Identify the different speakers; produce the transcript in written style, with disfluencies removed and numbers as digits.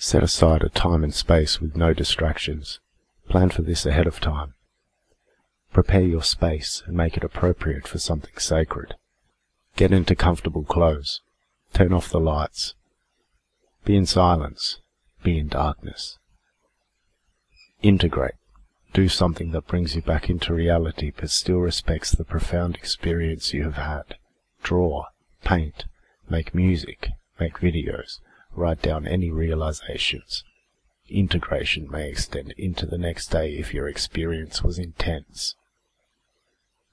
Speaker 1: Set aside a time and space with no distractions. Plan for this ahead of time. Prepare your space and make it appropriate for something sacred. Get into comfortable clothes. Turn off the lights. Be in silence. Be in darkness. Integrate. Do something that brings you back into reality but still respects the profound experience you have had. Draw, paint, make music, make videos, write down any realizations. Integration may extend into the next day if your experience was intense.